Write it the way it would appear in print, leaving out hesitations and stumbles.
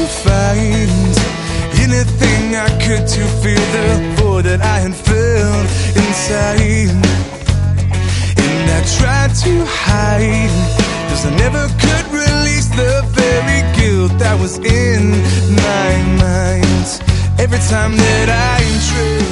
find anything I could to fill the void that I had felt inside. And I tried to hide, 'cause I never could release the very guilt that was in my mind. Every time that I tried